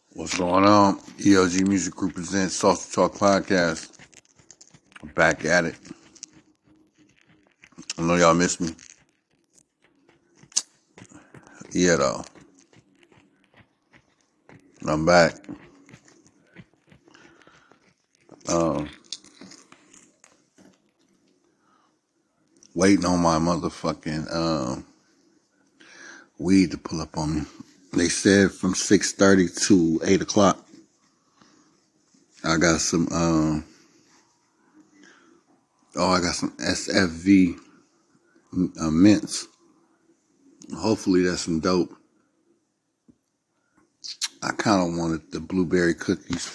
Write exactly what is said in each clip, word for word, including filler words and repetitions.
What's going on? E L G Music Group presents Sauce Talk Podcast. I'm back at it. I know y'all miss me. Yeah, though. I'm back. Um, waiting on my motherfucking um, weed to pull up on me. They said from six thirty to eight o'clock. I got some, um, oh, I got some S F V uh, mints. Hopefully that's some dope. I kind of wanted the blueberry cookies.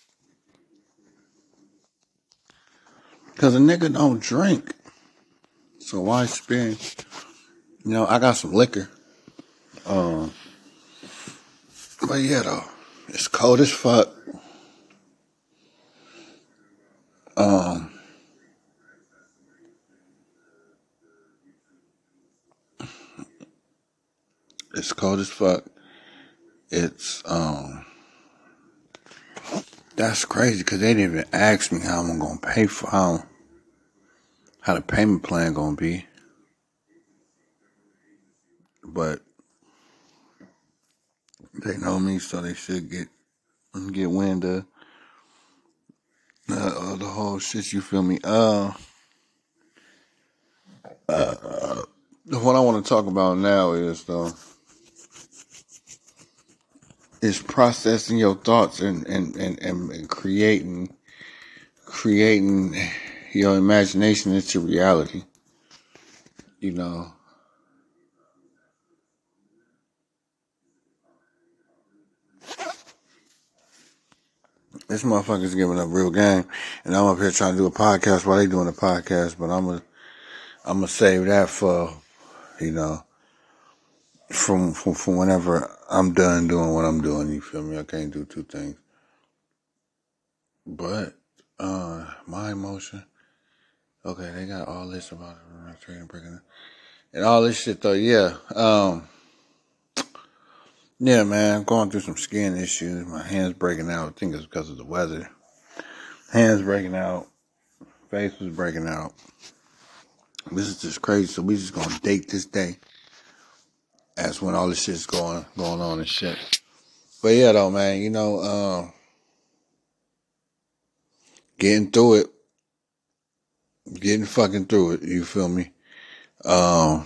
Because a nigga don't drink. So why spend? You know, I got some liquor. Um, but yeah, though, it's cold as fuck. Um, it's cold as fuck. It's um, that's crazy because they didn't even ask me how I'm gonna pay for how how the payment plan gonna be. But they know me, so they should get get wind of uh, uh, the whole shit. You feel me? Uh, uh, what I want to talk about now is though is processing your thoughts and and and, and creating creating your imagination into reality. You know. This motherfucker's giving up real game, and I'm up here trying to do a podcast while they doing a podcast. But I'm gonna, I'm gonna save that for, you know, from, from from whenever I'm done doing what I'm doing. You feel me? I can't do two things. But uh, my emotion. Okay, they got all this about it, trading, breaking it, and all this shit though. Yeah, um, yeah, man. I'm going through some skin issues. My hands breaking out. I think it's because of the weather. Hands breaking out. Face was breaking out. This is just crazy. So we just gonna date this day as when all this shit's going going on and shit. But yeah, though, man, you know, uh, getting through it, getting fucking through it. You feel me? Um,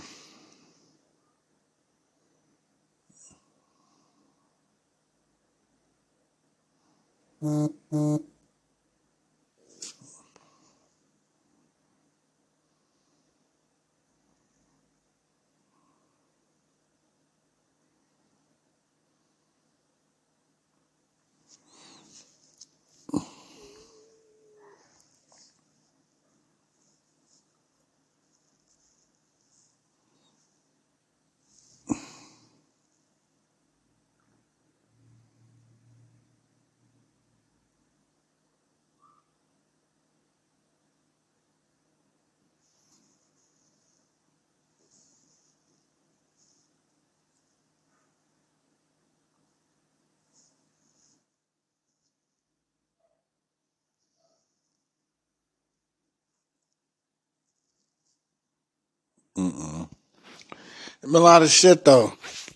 mm-mm. There's a lot of shit though.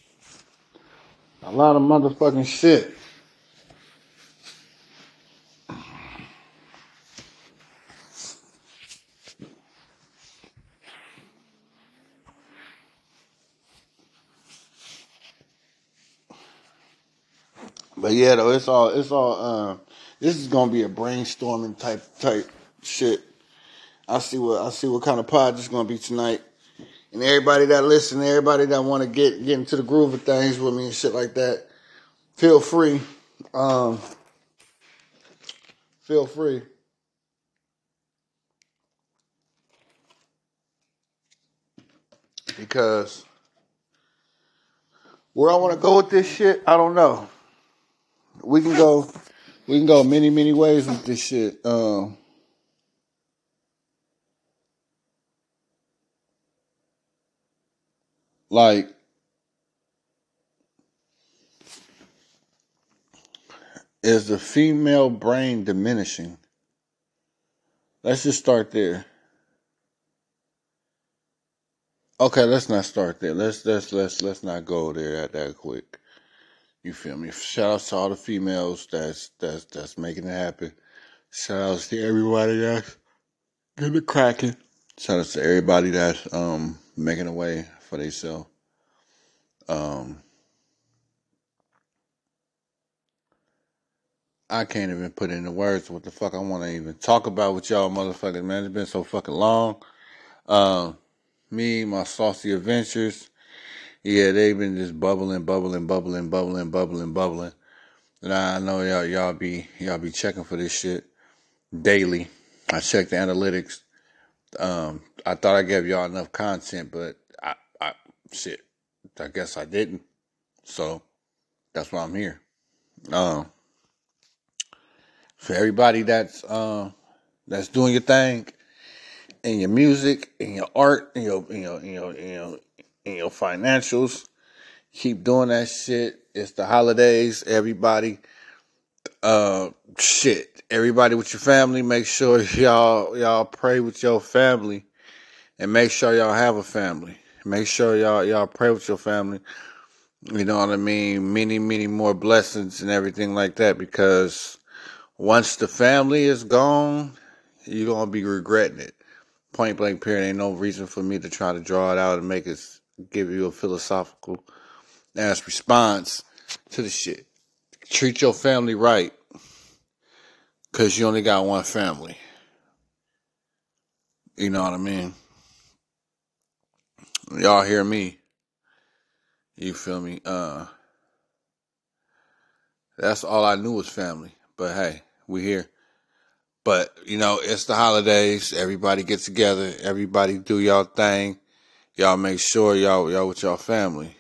A lot of motherfucking shit. But yeah, though, it's all it's all. Uh, this is gonna be a brainstorming type type shit. I see what I see what kind of pod this is gonna be tonight. And everybody that listen, everybody that want to get get into the groove of things with me and shit like that, feel free. Um, feel free. Because where I want to go with this shit, I don't know. We can go, we can go many, many ways with this shit. Um, like, Is the female brain diminishing? Let's just start there. Okay, let's not start there. Let's let's let's let's not go there at that quick. You feel me? Shout out to all the females that's that's that's making it happen. Shout outs to everybody that's getting it cracking. Shout out to everybody that's um making a way for themselves. Um, I can't even put into words what the fuck I want to even talk about with y'all motherfuckers, man. It's been so fucking long. Um, me, my saucy adventures. Yeah, they've been just bubbling, bubbling, bubbling, bubbling, bubbling, bubbling. And I know y'all y'all be y'all be checking for this shit daily. I check the analytics. Um, I thought I gave y'all enough content, but I, I shit. I guess I didn't. So that's why I'm here. Um, for everybody that's uh, that's doing your thing in your music, in your art, in your in your in your in your, in your financials, keep doing that shit. It's the holidays. Everybody, uh, shit. Everybody with your family, make sure y'all y'all pray with your family, and make sure y'all have a family. Make sure y'all y'all pray with your family. You know what I mean? Many, many more blessings and everything like that, because once the family is gone, you're going to be regretting it. Point blank period. Ain't no reason for me to try to draw it out and make it, give you a philosophical ass response to the shit. Treat your family right, because you only got one family. You know what I mean? Y'all hear me? You feel me? Uh, that's all I knew was family. But hey, we here. But, you know, it's the holidays. Everybody get together. Everybody do y'all thing. Y'all make sure y'all y'all with y'all family.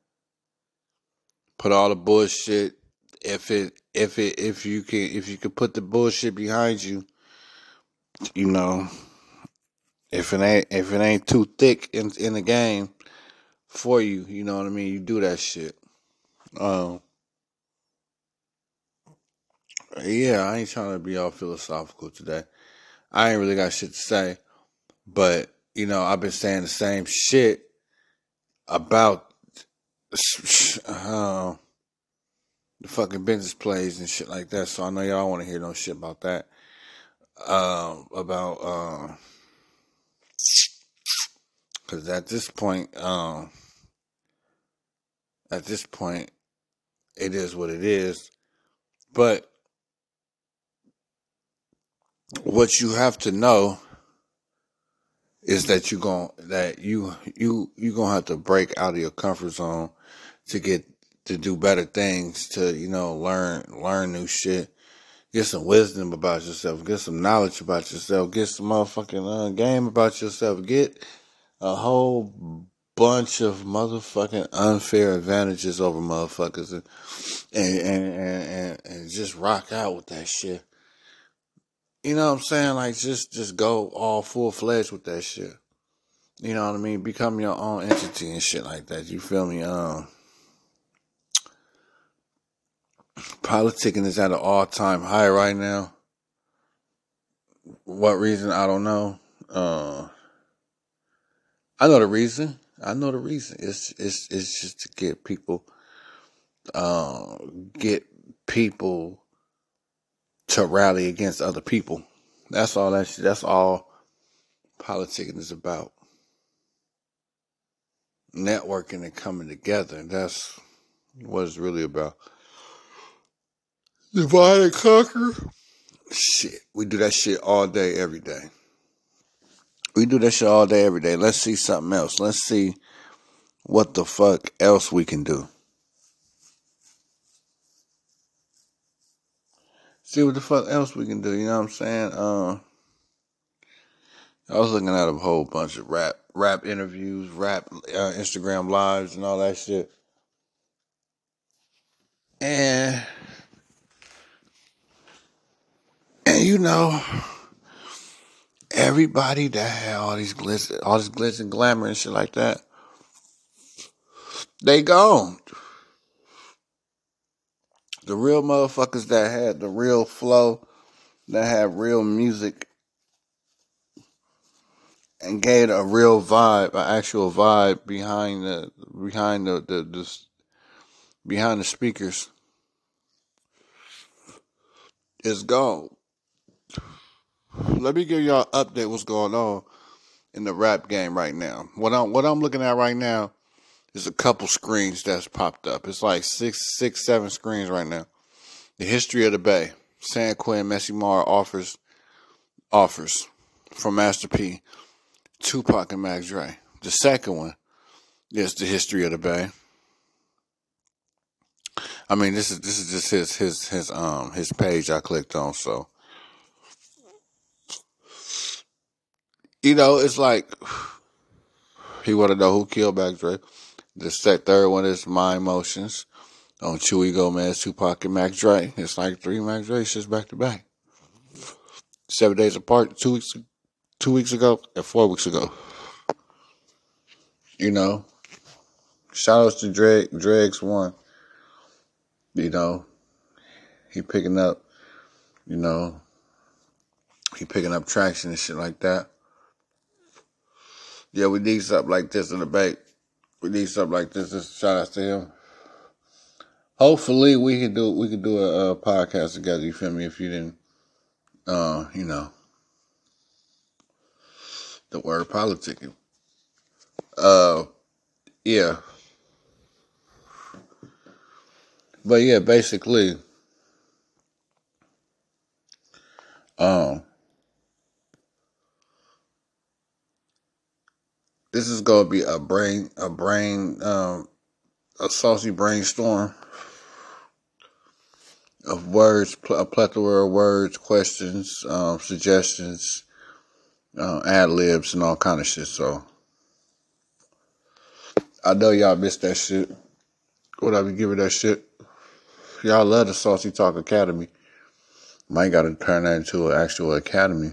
Put all the bullshit. If it if it if you can if you can put the bullshit behind you, you know, if it ain't if it ain't too thick in in the game for you, you know what I mean, you do that shit. Um yeah, I ain't trying to be all philosophical today. I ain't really got shit to say. But, you know, I've been saying the same shit about uh, the fucking business plays and shit like that. So I know y'all want to hear no shit about that. Um, about um, because at this point, um, at this point, it is what it is. But what you have to know is that you going that you you you gonna have to break out of your comfort zone to get to do better things, to, you know, learn learn new shit. Get some wisdom about yourself. Get some knowledge about yourself. Get some motherfucking uh, game about yourself. Get a whole bunch of motherfucking unfair advantages over motherfuckers, and and and, and, and just rock out with that shit. You know what I'm saying? Like, just just go all full fledged with that shit. You know what I mean? Become your own entity and shit like that. You feel me? Um, politicking is at an all time high right now. What reason? I don't know. Uh, I know the reason. I know the reason. It's it's it's just to get people, uh, get people to rally against other people. That's all. That's that's all politicking is about. Networking and coming together. That's what it's really about. Divide and conquer. Shit, we do that shit all day, every day. We do that shit all day, every day. Let's see something else. Let's see what the fuck else we can do. See what the fuck else we can do. You know what I'm saying? Uh, I was looking at a whole bunch of rap, rap interviews, rap uh, Instagram lives, and all that shit. And, and you know, everybody that had all these glitz, all this glitz and glamour and shit like that, they gone. The real motherfuckers that had the real flow, that had real music, and gave a real vibe, an actual vibe behind the behind the, the, the behind the speakers, is gone. Let me give y'all an update what's going on in the rap game right now. What I'm what I'm looking at right now is a couple screens that's popped up. It's like six, six, seven screens right now. The history of the Bay. San Quentin, Messy Mar offers offers from Master P, Tupac and Mac Dre. The second one is the history of the Bay. I mean, this is this is just his his his um his page I clicked on. So you know, it's like he want to know who killed Mac Dre. The third one is My Emotions on Chewy Gomez, Tupac, and Mac Dre. It's like three Mac Dre shits back to back, seven days apart, two weeks two weeks ago and four weeks ago. You know, shout outs to Drake. Drake's one. You know, he picking up. You know, he picking up traction and shit like that. Yeah, we need something like this in the bank. We need something like this. Just shout out to him. Hopefully, we can do we can do a, a podcast together. You feel me? If you didn't, uh, you know, the word politicking. Uh, yeah, but yeah, basically, um, this is gonna be a brain, a brain, um, a saucy brainstorm of words, a plethora of words, questions, um, suggestions, uh, ad libs, and all kind of shit. So I know y'all missed that shit. What I be giving that shit? Y'all love the Saucy Talk Academy. Might got to turn that into an actual academy.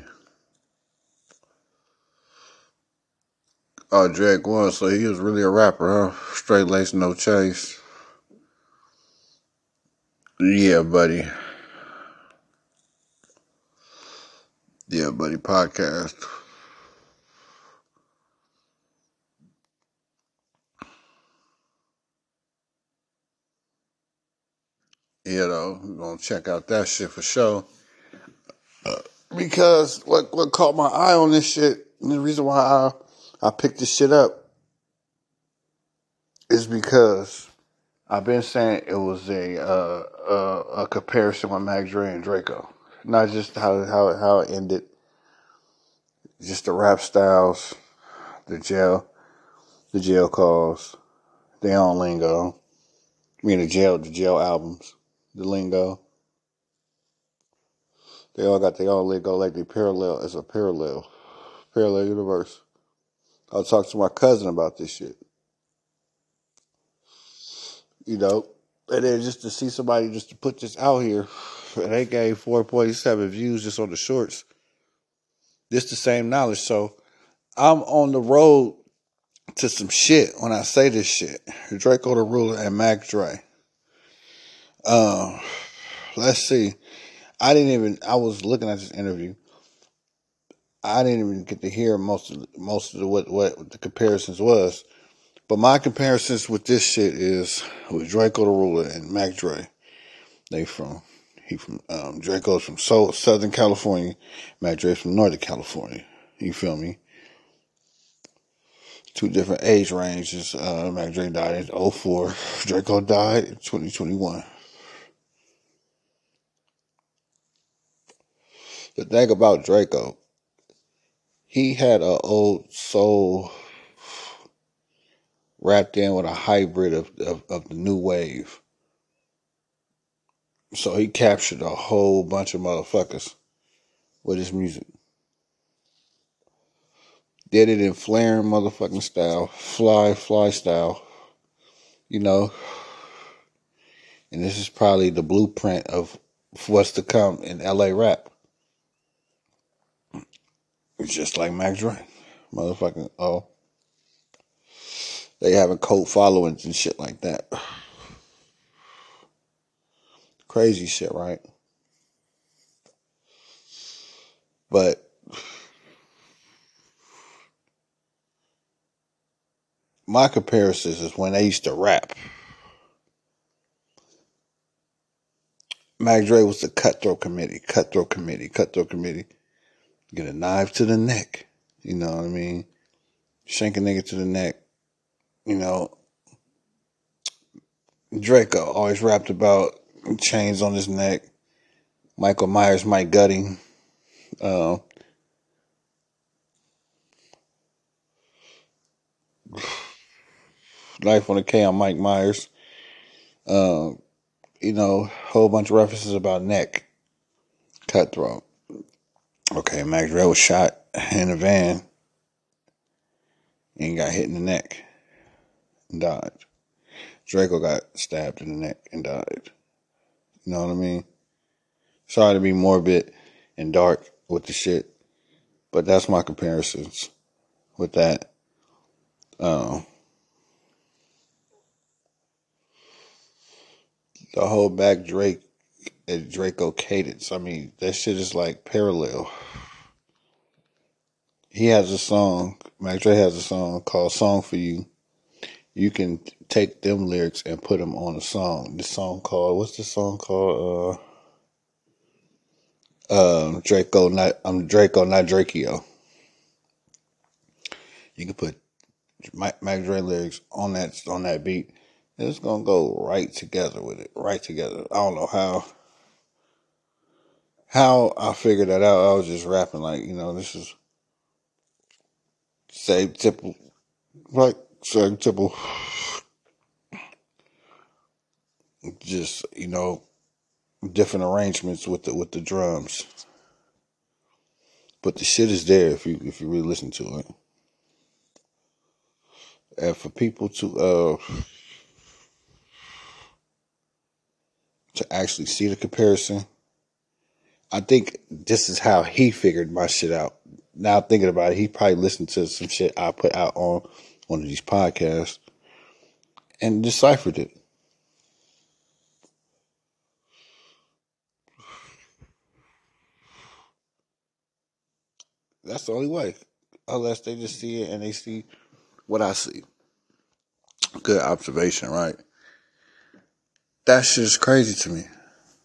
Oh, Drake was, so he was really a rapper, huh? Straight lace, no chase. Yeah, buddy. Yeah, buddy, podcast. You know, we're going to check out that shit for sure. Uh, because what what caught my eye on this shit, and the reason why I, I picked this shit up is because I've been saying it was a uh, uh, a comparison with Mac Dre and Draco. Not just how, how, how it ended, just the rap styles, the jail, the jail calls, their own lingo. I mean, the jail, the jail albums, the lingo. They all got their own lingo, like they parallel. It's a parallel, parallel universe. I was talking to my cousin about this shit. You know, and then just to see somebody just to put this out here, and they gave four point seven views just on the shorts. This the same knowledge, so I'm on the road to some shit when I say this shit. Draco the Ruler and Mac Dre. Um, let's see. I didn't even. I was looking at this interview. I didn't even get to hear most of most of the, what what the comparisons was. But my comparisons with this shit is with Draco the Ruler and Mac Dre. They from he from um, Draco's from so, Southern California, Mac Dre's from Northern California. You feel me? Two different age ranges. Uh, Mac Dre died in oh four. Draco died in twenty twenty-one. The thing about Draco, he had an old soul wrapped in with a hybrid of, of, of the new wave. So he captured a whole bunch of motherfuckers with his music. Did it in flaring motherfucking style, fly, fly style, you know. And this is probably the blueprint of what's to come in L A rap. It's just like Mac Dre. Motherfucking, oh. They having cult followings and shit like that. crazy shit, right? But my comparisons is when they used to rap. Mac Dre was the cutthroat committee, cutthroat committee, cutthroat committee. Get a knife to the neck. You know what I mean? Shank a nigga to the neck. You know, Draco always rapped about chains on his neck. Michael Myers, Mike Gutting. Uh, Life on the K on Mike Myers. Uh, you know, whole bunch of references about neck. Cutthroat. Okay, Mac Dre was shot in a van and got hit in the neck and died. Draco got stabbed in the neck and died. You know what I mean? Sorry to be morbid and dark with the shit, but that's my comparisons with that. Um, the whole back Drake and Draco cadence. I mean, that shit is like parallel. He has a song, Mac Dre has a song called Song for You. You can take them lyrics and put them on a song. This song called, what's the song called? Uh, um, Draco, not, I'm Draco, not Drakeo. You can put Mac, Mac Dre lyrics on that, on that beat. It's gonna go right together with it, right together. I don't know how, how I figured that out. I was just rapping like, you know, this is same typical, right? Same typical, just, you know, different arrangements with the, with the drums. But the shit is there if you, if you really listen to it. And for people to, uh, to actually see the comparison, I think this is how he figured my shit out. Now thinking about it, he probably listened to some shit I put out on one of these podcasts and deciphered it. That's the only way. Unless they just see it and they see what I see. Good observation, right? That shit is crazy to me.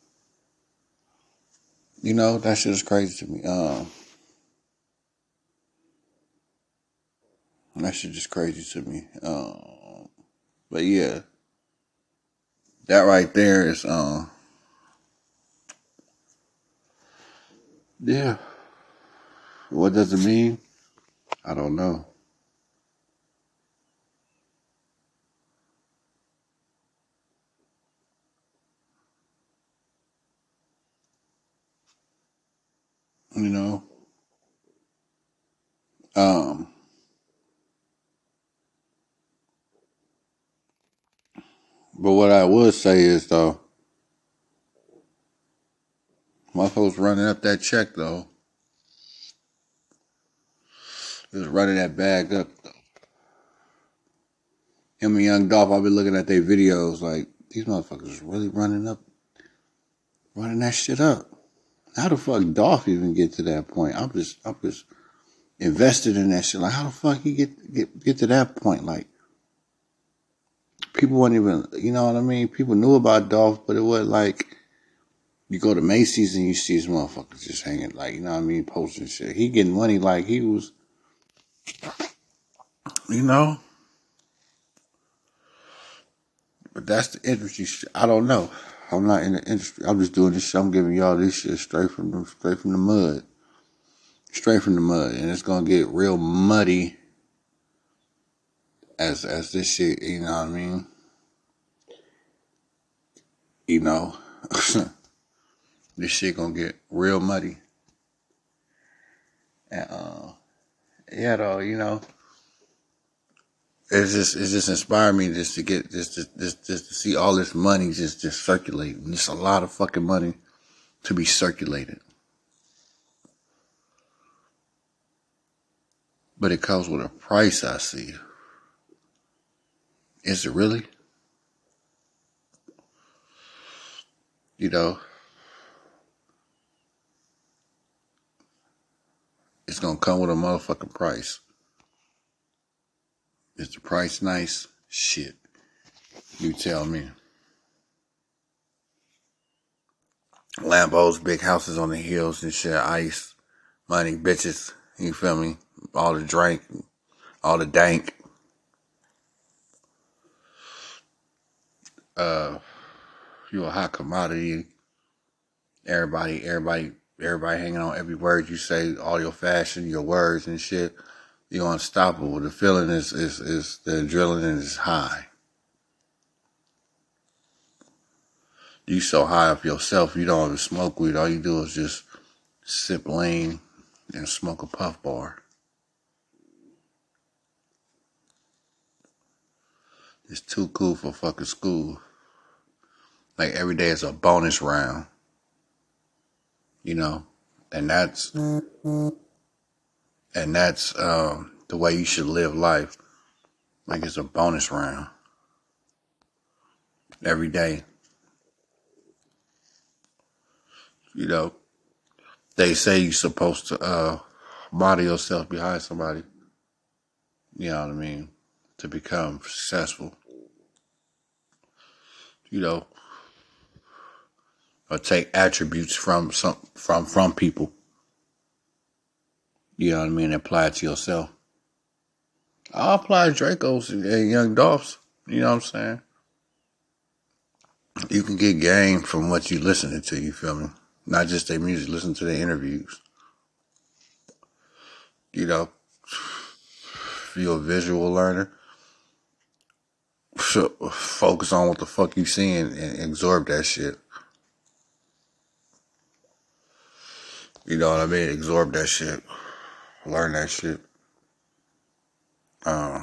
You know, that shit is crazy to me. Um, that shit just crazy to me. Um, but yeah, that right there is, um, yeah. What does it mean? I don't know. You know? Um, but what I would say is, though, my folks running up that check, though. Just running that bag up. Him and Young Dolph, I've been looking at their videos like, these motherfuckers really running up, running that shit up. How the fuck Dolph even get to that point? I'm just, I'm just invested in that shit. Like, how the fuck he get, get, get to that point? Like, people weren't even, you know what I mean? People knew about Dolph, but it wasn't like, you go to Macy's and you see these motherfuckers just hanging, like, you know what I mean, posting shit. He getting money like he was, you know? But that's the industry shit. I don't know. I'm not in the industry. I'm just doing this shit. I'm giving y'all this shit straight from the, straight from the mud. Straight from the mud. And it's gonna get real muddy as as this shit, you know what I mean? You know. This shit gonna get real muddy. And uh yeah though, you know. It's just it's just inspired me just to get just just just, just to see all this money just just circulating. It's a lot of fucking money to be circulated. But it comes with a price, I see. Is it really? You know, it's gonna come with a motherfucking price. Is the price nice? Shit. You tell me. Lambos, big houses on the hills and shit, ice, money, bitches. You feel me? All the drink, all the dank. Uh, you a hot commodity. Everybody, everybody, everybody hanging on every word you say, all your fashion, your words and shit. You're unstoppable. The feeling is, is, is the adrenaline is high. You so high up yourself, you don't even smoke weed. All you do is just sip lean and smoke a puff bar. It's too cool for fucking school. Like every day is a bonus round. You know? And that's and that's um, the way you should live life. Like it's a bonus round. Every day. You know, they say you're supposed to uh, model yourself behind somebody. You know what I mean? To become successful. You know, or take attributes from some from from people. You know what I mean? Apply it to yourself. I'll apply Dracos and Young Dolphs. You know what I'm saying? You can get game from what you listening to. You feel me? Not just their music. Listen to their interviews. You know, if you're a visual learner, focus on what the fuck you seeing and absorb that shit. You know what I mean? Absorb that shit. Learn that shit. Uh,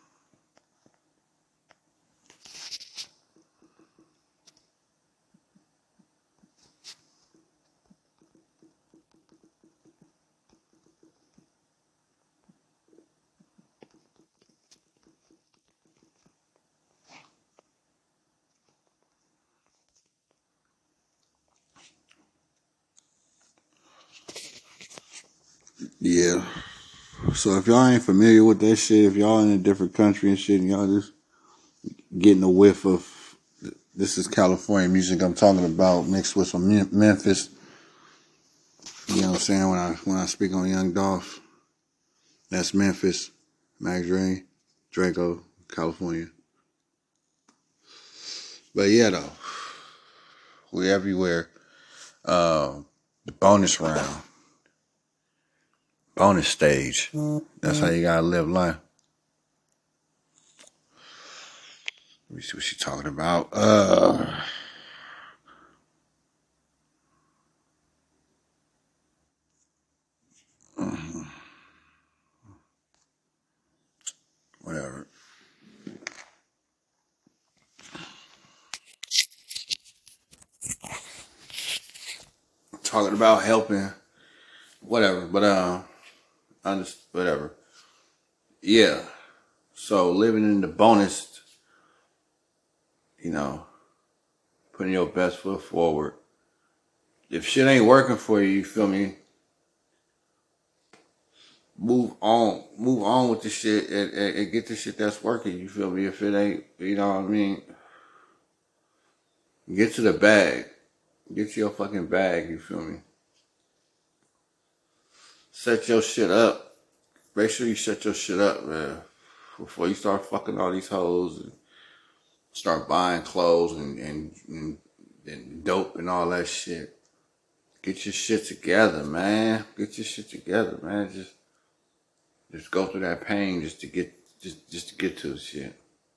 yeah. So if y'all ain't familiar with that shit, if y'all in a different country and shit, and y'all just getting a whiff of, this is California music I'm talking about, mixed with some Memphis. You know what I'm saying? When I when I speak on Young Dolph, that's Memphis, Mac Dre, Draco, California. But yeah, though, we everywhere. Uh, the bonus round, bonus stage. That's how you gotta live life. Let me see what she's talking about. Uh, whatever. Talking about helping, whatever. But uh, I just whatever. Yeah. So living in the bonus, you know, putting your best foot forward. If shit ain't working for you, you feel me? Move on, move on with the shit and, and, and get the shit that's working. You feel me? If it ain't, you know what I mean? Get to the bag. Get to your fucking bag. You feel me? Set your shit up. Make sure you set your shit up, man. Before you start fucking all these hoes and start buying clothes and, and, and, and dope and all that shit. Get your shit together, man. Get your shit together, man. Just, just go through that pain just to get, just, just to get to the shit.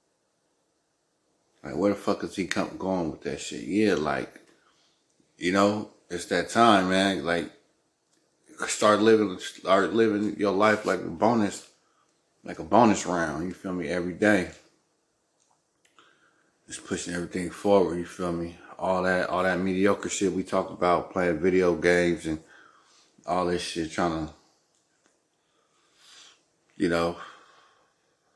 Like, where the fuck is he come, going with that shit? Yeah, like, you know, it's that time, man. Like, start living, start living your life like a bonus, like a bonus round. You feel me? Every day, just pushing everything forward. You feel me? All that, all that mediocre shit we talk about, playing video games and all this shit, trying to, you know,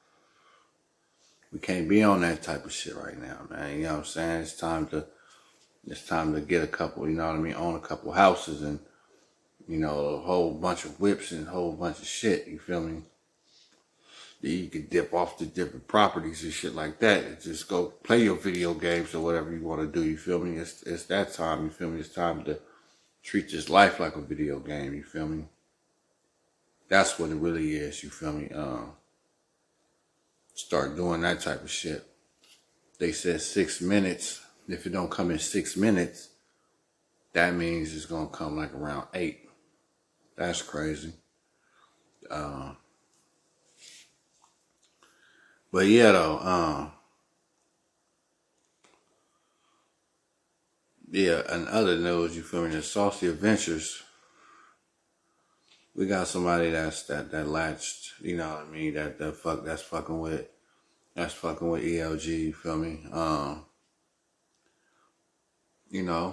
we can't be on that type of shit right now, man. You know what I'm saying? It's time to It's time to get a couple, you know what I mean, own a couple houses and, you know, a whole bunch of whips and a whole bunch of shit, you feel me? You can dip off to different properties and shit like that and just go play your video games or whatever you want to do, you feel me? It's, it's that time, you feel me? It's time to treat this life like a video game, you feel me? That's what it really is, you feel me? Um, start doing that type of shit. They said six minutes. If it don't come in six minutes, that means it's going to come like around eight. That's crazy. Uh, but yeah, though. Um, yeah, and other news, you feel me? The Saucy Adventures. We got somebody that's that that latched, you know what I mean? That that fuck that's fucking with that's fucking with E L G. You feel me? Um, you know,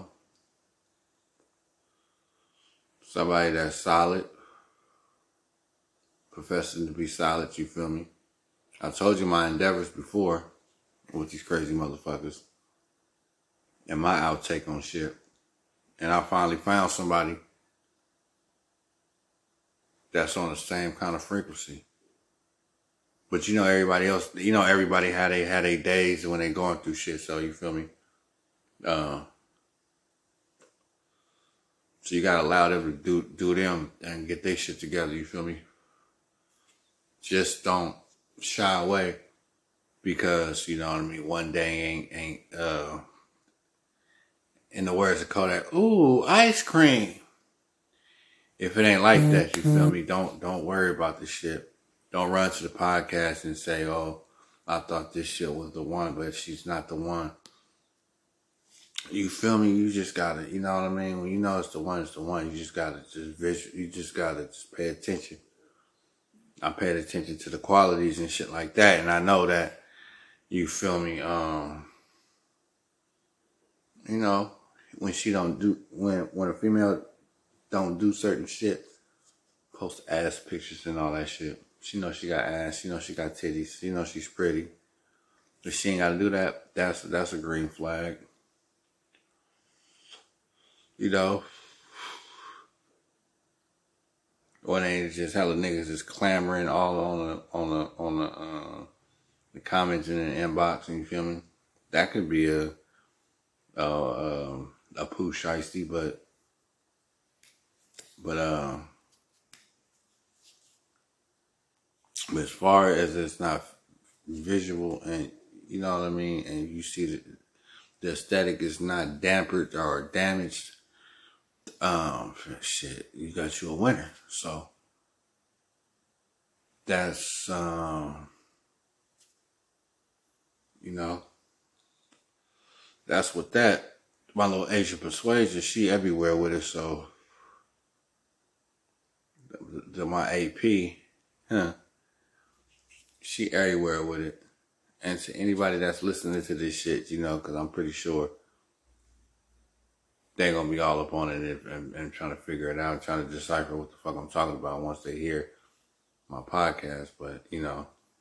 somebody that's solid, professing to be solid. You feel me? I told you my endeavors before with these crazy motherfuckers and my outtake on shit, and I finally found somebody that's on the same kind of frequency. But you know everybody else, you know everybody had they had their days when they going through shit. So you feel me? Uh, so you gotta allow them to do do them and get their shit together. You feel me? Just don't shy away because you know what I mean. One day ain't ain't uh, in the words of Kodak, ooh, ice cream. If it ain't like that, you feel me? Don't don't worry about the shit. Don't run to the podcast and say, oh, I thought this shit was the one, but she's not the one. You feel me? You just gotta, you know what I mean? When you know it's the one, it's the one. You just gotta just visual. You just gotta just pay attention. I paid attention to the qualities and shit like that, and I know that you feel me. Um, you know, when she don't do when when a female don't do certain shit, post ass pictures and all that shit. She knows she got ass. She knows she got titties. She knows she's pretty. If she ain't got to do that, that's that's a green flag. You know, or they just hella niggas just clamoring all on the on the on the uh, the comments in the inbox, and you feel me? That could be a a a, a poo shiesty, but but uh, but as far as it's not visual and you know what I mean, and you see the, the aesthetic is not dampered or damaged, um, shit, you got you a winner. So that's um, you know, that's what that. My little Asian persuasion, she everywhere with it. So the, the, my A P, huh? She everywhere with it. And to anybody that's listening to this shit, you know, because I'm pretty sure they're going to be all up on it and, and trying to figure it out, trying to decipher what the fuck I'm talking about once they hear my podcast. But, you know,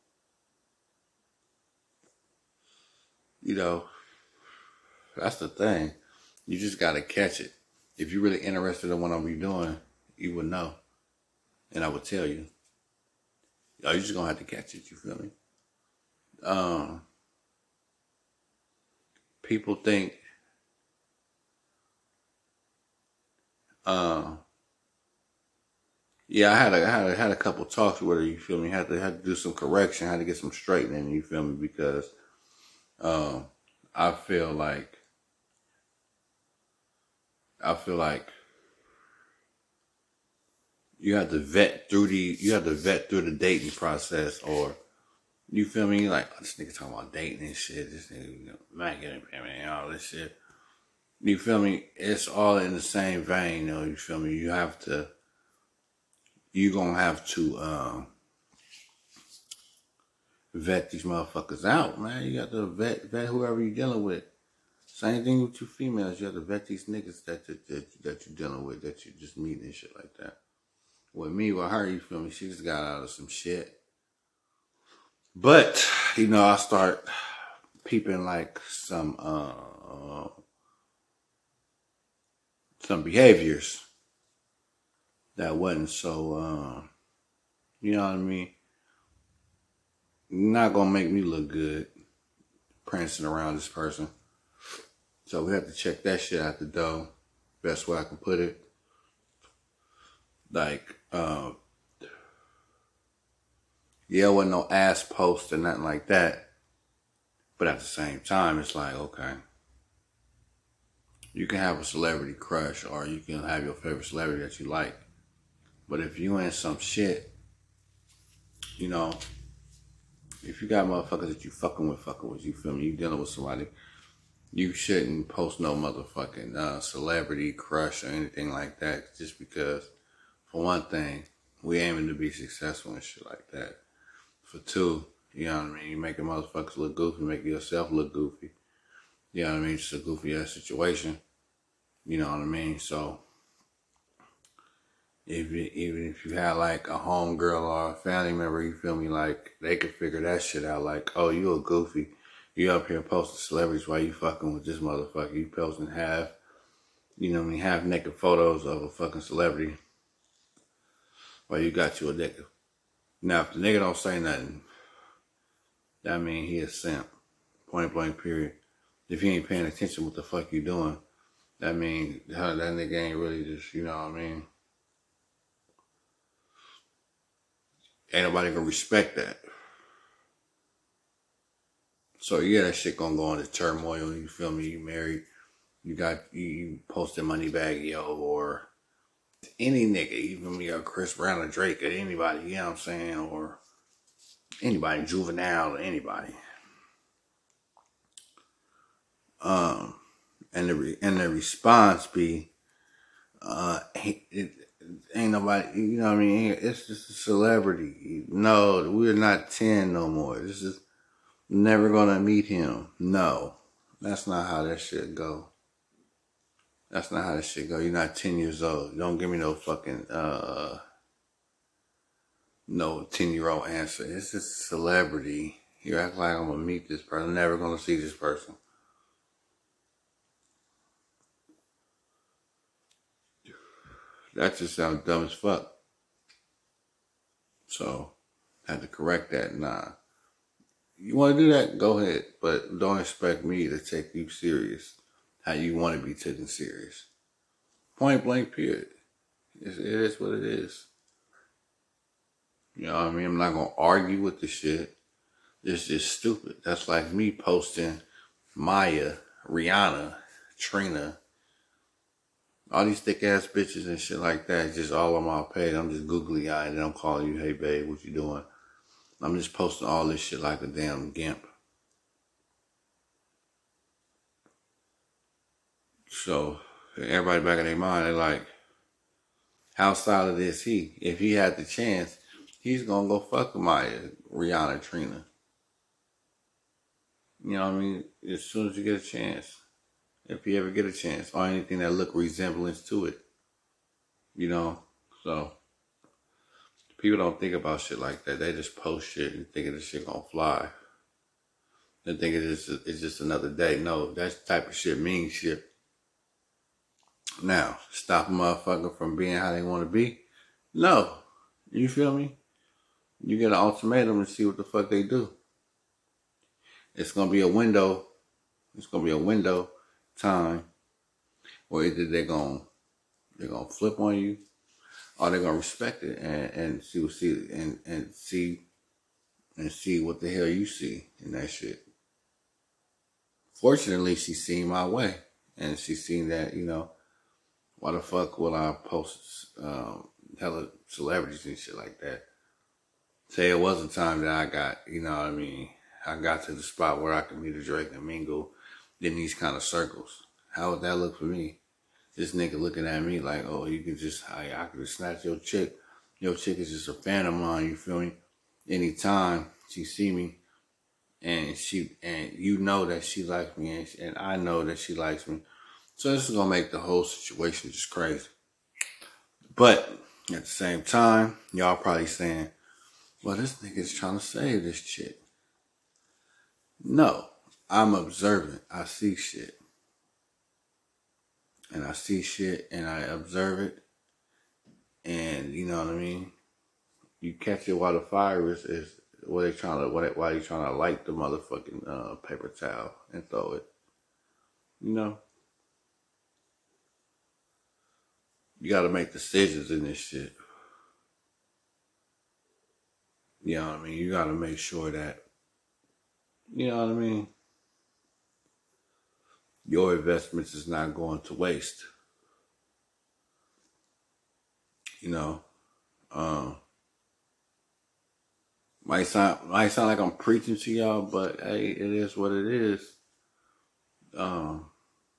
you know, that's the thing. You just got to catch it. If you're really interested in what I'm be doing, you would know. And I would tell you. You're just going to have to catch it, you feel me? Um, people think, uh, yeah, I had a, I had a, had a couple talks with her, you feel me? Had to had to do some correction, had to get some straightening, you feel me? Because um, I feel like I feel like you have to vet through the you have to vet through the dating process, or you feel me? Like oh, this nigga talking about dating and shit, this nigga you know, man getting and all this shit. You feel me? It's all in the same vein, though. You feel me? You have to. You gonna have to. Um, vet these motherfuckers out, man. You got to vet vet whoever you're dealing with. Same thing with you females. You have to vet these niggas that that, that, that you're dealing with, that you just meet and shit like that. With me, with her, you feel me? She just got out of some shit. But, you know, I start peeping like some, uh, some behaviors that wasn't so, uh, you know what I mean? Not gonna make me look good prancing around this person. So we have to check that shit out the door. Best way I can put it. Like, uh, yeah, wasn't no ass post or nothing like that. But at the same time, it's like, okay, you can have a celebrity crush or you can have your favorite celebrity that you like. But if you in some shit, you know, if you got motherfuckers that you fucking with, fucking with, you feel me? You dealing with somebody, you shouldn't post no motherfucking uh, celebrity crush or anything like that. Just because, for one thing, we aiming to be successful and shit like that. For two, you know what I mean? You making motherfuckers look goofy, making yourself look goofy. You know what I mean? It's a goofy ass situation. You know what I mean? So, if you, even if you had like a homegirl or a family member, you feel me, like they could figure that shit out. Like, oh, you a goofy. You up here posting celebrities while you fucking with this motherfucker. You posting half, you know what I mean, half naked photos of a fucking celebrity while you got you a nigga. Now, if the nigga don't say nothing, that mean he a simp. Point blank period. If he ain't paying attention what the fuck you doing, that mean that nigga ain't really just, you know what I mean? Ain't nobody gonna respect that. So yeah, that shit gonna go into turmoil. You feel me? You married, you got you, you posted Moneybagg Yo or any nigga, even me or Chris Brown or Drake or anybody, you know what I'm saying, or anybody, Juvenile or anybody. Um, and the re, and the response be, uh, it, it, ain't nobody, you know what I mean? It's just a celebrity. No, we're not ten no more. This is never gonna meet him. No, that's not how that shit go. That's not how that shit go. You're not ten years old. Don't give me no fucking, uh, no ten year old answer. It's just a celebrity. You act like I'm gonna meet this person. I'm never gonna see this person. That just sounds dumb as fuck. So, I had to correct that. Nah. You wanna do that? Go ahead. But don't expect me to take you serious how you wanna be taken serious. Point blank period. It's, it is what it is. You know what I mean? I'm not gonna argue with the shit. It's just stupid. That's like me posting Maya, Rihanna, Trina, all these thick ass bitches and shit like that. Just all on my page. I'm just googly eyed and I'm calling you, hey babe, what you doing? I'm just posting all this shit like a damn gimp. So everybody back in their mind, they're like, how solid is he? If he had the chance, he's gonna go fuck with Maya, Rihanna, Trina. You know what I mean? As soon as you get a chance. If you ever get a chance. Or anything that look resemblance to it. You know? So, people don't think about shit like that. They just post shit and thinking the shit gonna fly. They think it's just, it's just another day. No, that type of shit means shit. Now, stop a motherfucker from being how they want to be? No. You feel me? You get an ultimatum and see what the fuck they do. It's gonna be a window. It's gonna be a window time where either they're gonna they're gonna flip on you or they're gonna respect it and, and see what see and, and see and see what the hell you see in that shit. Fortunately, she's seen my way and she's seen that, you know, why the fuck will I post um, hella celebrities and shit like that? Say it was a time that I got, you know what I mean, I got to the spot where I could meet a Drake and mingle in these kind of circles. How would that look for me? This nigga looking at me like, oh, you can just, I, I could just snatch your chick. Your chick is just a fan of mine, you feel me? Anytime she see me and she, and you know that she likes me and, and I know that she likes me. So this is going to make the whole situation just crazy. But at the same time, y'all probably saying, well, this nigga's trying to save this chick. No, I'm observant. I see shit. and I see shit and I observe it, and you know what I mean. You catch it while the fire is, is what they trying to what why they trying to light the motherfucking uh, paper towel and throw it. You know, you got to make decisions in this shit. You know what I mean. You got to make sure that you know what I mean. Your investments is not going to waste. You know, um, might sound might sound like I'm preaching to y'all, but hey, it is what it is. Um,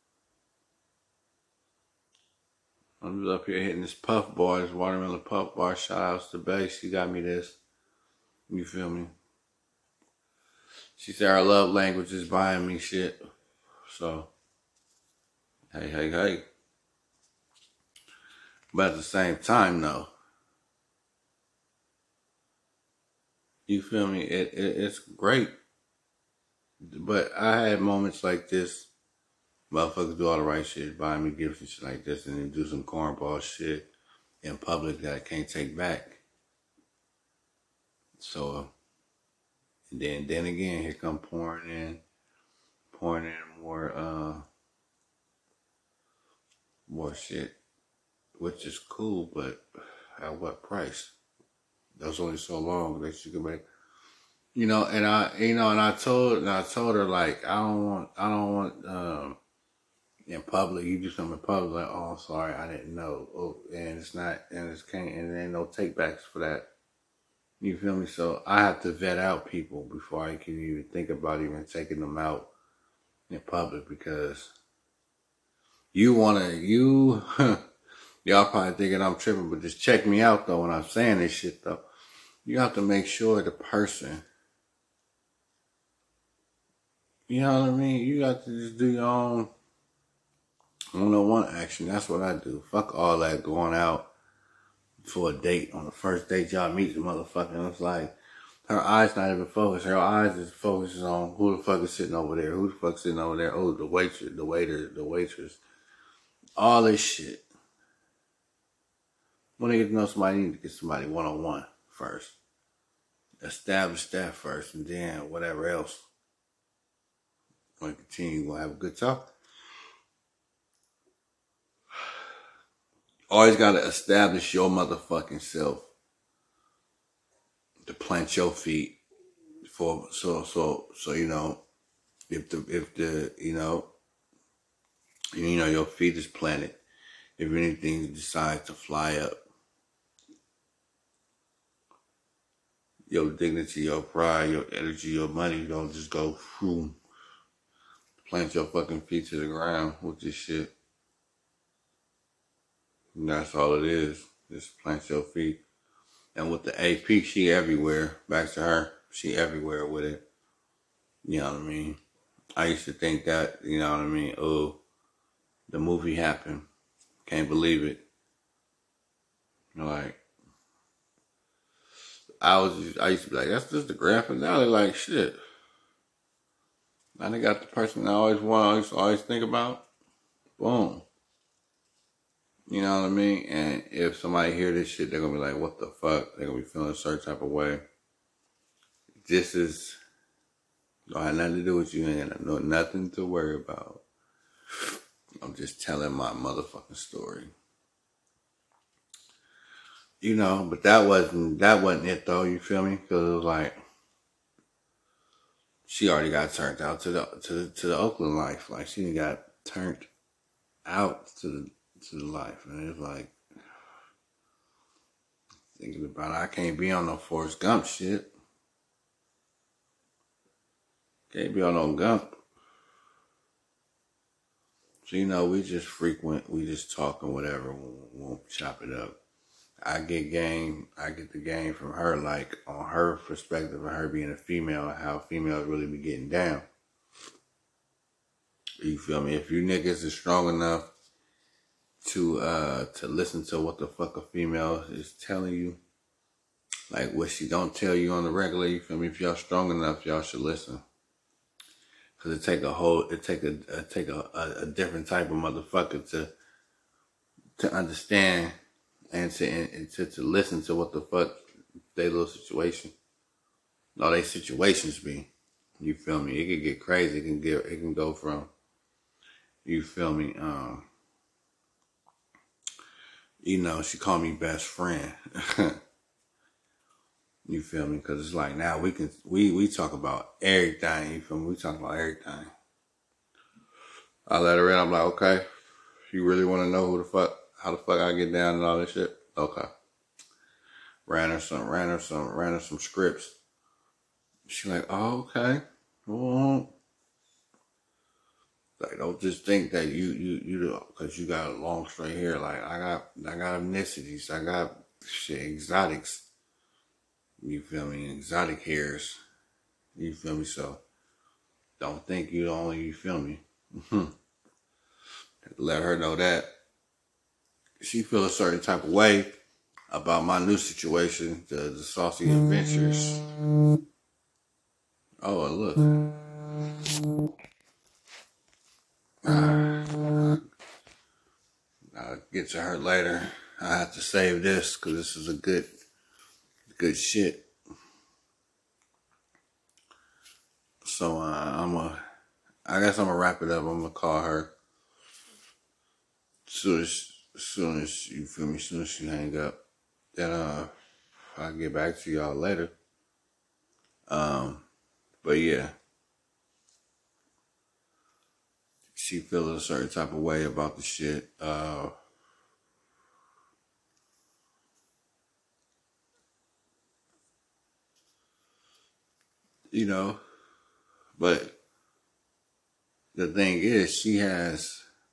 I'm just up here hitting this puff bar, this watermelon puff bar. Shout outs to Bay. She got me this. You feel me? She said her love language is buying me shit. So, hey, hey, hey. But at the same time, though, you feel me? It, it it's great. But I had moments like this. Motherfuckers do all the right shit, buying me gifts and shit like this, and then do some cornball shit in public that I can't take back. So, and then then again, here come pouring in, pouring in more, uh, more shit, which is cool, but at what price? That's only so long that you can make, you know. And I, you know, and I told, and I told her like, I don't want, I don't want, um, in public, you do something in public, like, oh, sorry, I didn't know, oh, and it's not, and it's can't, and there ain't no takebacks for that. You feel me? So I have to vet out people before I can even think about even taking them out in public, because you wanna, you, y'all probably thinking I'm tripping, but just check me out though when I'm saying this shit though. You have to make sure the person, you know what I mean? You got to just do your own one-on-one action. That's what I do. Fuck all that going out for a date. On the first date, y'all meet the motherfucker. It's like, her eyes not even focused. Her eyes is focused on who the fuck is sitting over there. Who the fuck sitting over there? Oh, the waitress, the waiter, the waitress. All this shit. When they get to know somebody, you need to get somebody one-on-one first. Establish that first, and then whatever else. When you continue, you're going to have a good talk. Always got to establish your motherfucking self. To plant your feet for, so, so, so, you know, if the, if the, you know, you know, your feet is planted, if anything decides to fly up, your dignity, your pride, your energy, your money don't just go, boom, plant your fucking feet to the ground with this shit. And that's all it is. Just plant your feet. And with the A P, she everywhere. Back to her. She everywhere with it. You know what I mean? I used to think that, you know what I mean? Oh, the movie happened. Can't believe it. Like, I was, I used to be like, that's just the grand finale. Like, shit. Now they got the person I always want, I used to always think about. Boom. You know what I mean? And if somebody hear this shit, they're going to be like, what the fuck? They're going to be feeling a certain type of way. This is, don't have nothing to do with you. Ain't got nothing to worry about. I'm just telling my motherfucking story. You know, but that wasn't, that wasn't it though, you feel me? Because it was like, she already got turned out to the, to the, to the Oakland life. Like, she got turned out to the, to the life. And it's like, thinking about it, I can't be on no Forrest Gump shit. Can't be on no Gump. So, you know, we just frequent, we just talk and whatever, we'll, we'll chop it up. I get game, I get the game from her, like, on her perspective of her being a female and how females really be getting down. You feel me? If you niggas is strong enough to, uh, to listen to what the fuck a female is telling you, like what she don't tell you on the regular, you feel me? If y'all strong enough, y'all should listen. Cause it take a whole, it take a, it take a, a, a different type of motherfucker to to understand and to, and to to listen to what the fuck they little situation, all they situations be. You feel me? It could get crazy. It can get. It can go from. You feel me? Um. You know, she called me best friend. You feel me? Because it's like now we can we we talk about everything. You feel me? We talk about everything. I let her in. I'm like, okay. You really want to know who the fuck, how the fuck I get down and all this shit? Okay. Ran her some, ran her some, ran her some scripts. She like, oh, okay. Well, like, don't just think that you, you, you, cause you got long straight hair. Like, I got, I got ethnicities. I got shit, exotics. You feel me? Exotic hairs. You feel me? So, don't think you the only, you feel me? Let her know that. She feel a certain type of way about my new situation, the, the Saucy Adventures. Oh, look. Uh, I'll get to her later. I have to save this because this is a good, good shit. So uh, I'm a, I guess I'm gonna wrap it up. I'm gonna call her as soon as, as soon as you feel me, as soon as she hang up. Then uh, I'll get back to y'all later. Um, but yeah, she feels a certain type of way about the shit. Uh, you know, but the thing is, she has,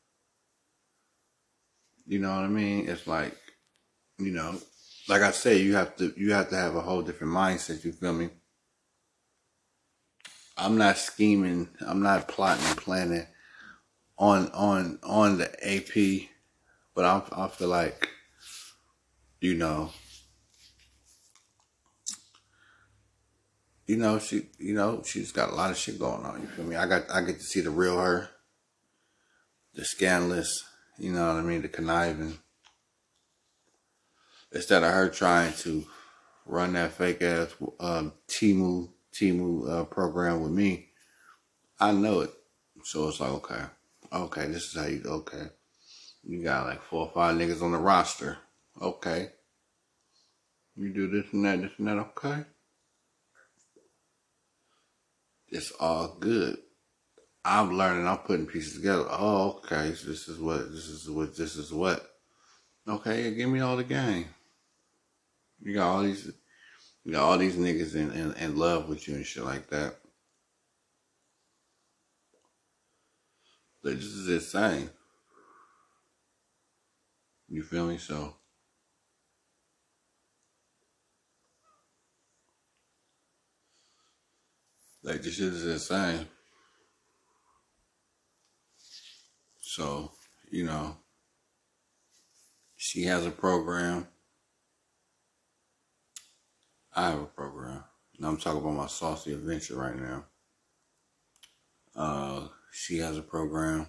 you know what I mean? It's like, you know, like I say, you have to, you have to have a whole different mindset. You feel me? I'm not scheming. I'm not plotting and planning on on on the A P, but I I feel like, you know, you know she, you know she's got a lot of shit going on. You feel me? I got I get to see the real her, the scandalous. You know what I mean? The conniving. Instead of her trying to run that fake ass um, Timu Timu uh, program with me, I know it. So it's like, okay, okay, this is how you, okay. You got like four or five niggas on the roster. Okay. You do this and that, this and that, okay. It's all good. I'm learning, I'm putting pieces together. Oh, okay, so this is what, this is what, this is what. Okay, give me all the game. You got all these, you got all these niggas in, in, in love with you and shit like that. Like, this is insane. You feel me? So, like, this shit is insane. So, you know, she has a program. I have a program. Now I'm talking about my Saucy Adventure right now. Uh, she has a program.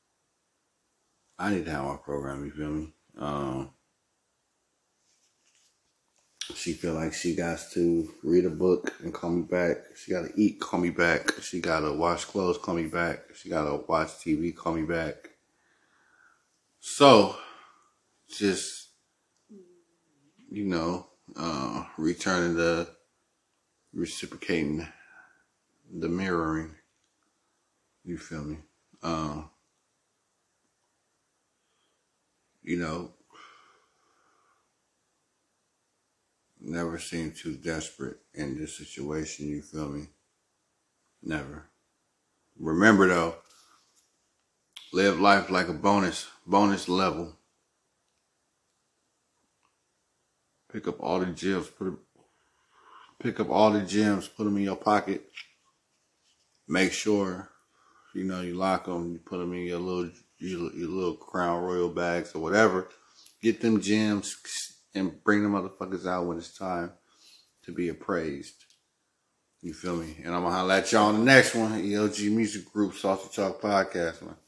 I need to have my program, you feel me? Um, she feel like she got to read a book and call me back. She got to eat, call me back. She got to wash clothes, call me back. She got to watch T V, call me back. So, just, you know, uh, returning the, reciprocating the mirroring. You feel me? Um, you know, never seemed too desperate in this situation, you feel me? Never. Remember though, live life like a bonus, bonus level. Pick up all the gems, put pick up all the gems, put them in your pocket. Make sure, you know, you lock them, you put them in your little, your, your little Crown Royal bags or whatever. Get them gems and bring them motherfuckers out when it's time to be appraised. You feel me? And I'm gonna holler at y'all on the next one. E L G Music Group, Saucy Talk Podcast, man.